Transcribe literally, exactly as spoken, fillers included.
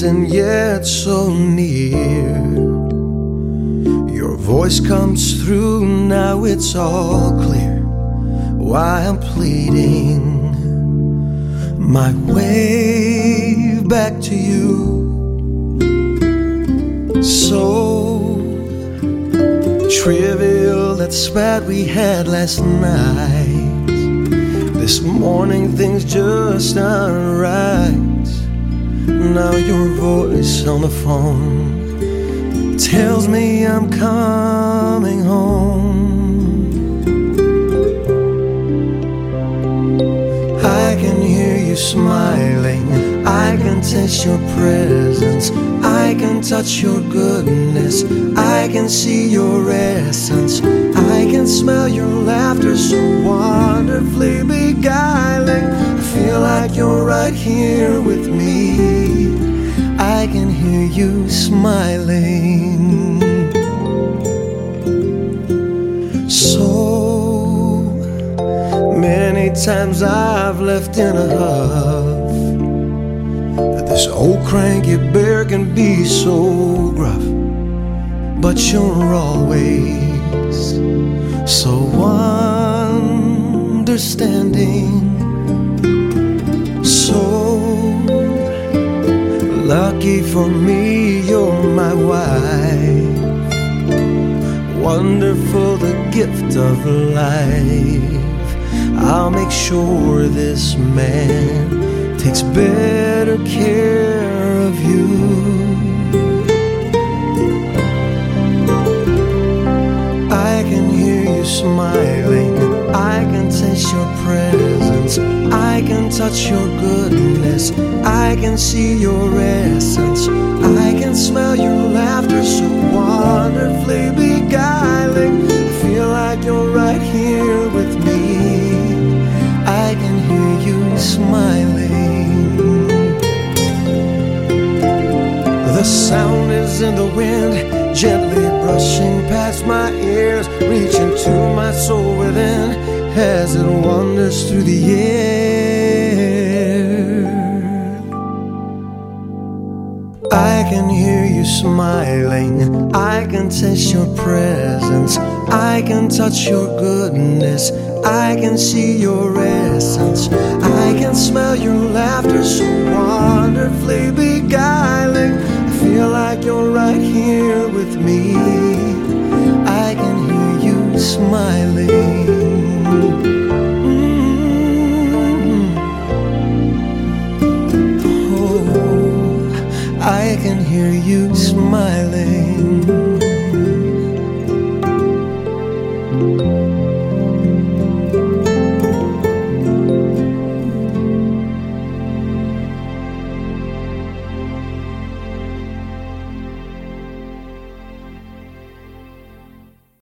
distant yet so near. Your voice comes through, now it's all clear why I'm pleading my way back to you. So trivial that spat we had last night. This morning things just aren't right. Now your voice on the phone tells me I'm coming home. I can hear you smiling, I can taste your presence, I can touch your goodness, I can see your essence, I can smell your laughter so wonderfully beguiling. I feel like you're right here with me, I can hear you smiling. So many times I've left in a huff. This old cranky bear can be so gruff, but you're always so understanding. So lucky for me, you're my wife. Wonderful, the gift of life. I'll make sure this man takes better care of you. I can hear you smiling, I can taste your presence, I can touch your goodness, I can see your essence, I can smell your laughter so wonderfully beguiling. I feel like you're right here with me, I can hear you smiling. The sound is in the wind, gently brushing past my ears, reaching to my soul within as it wanders through the air. I can hear you smiling, I can taste your presence, I can touch your goodness, I can see your essence, I can smell your laughter so wonderfully beguiling. I feel like you're right here with me, I can hear you smiling.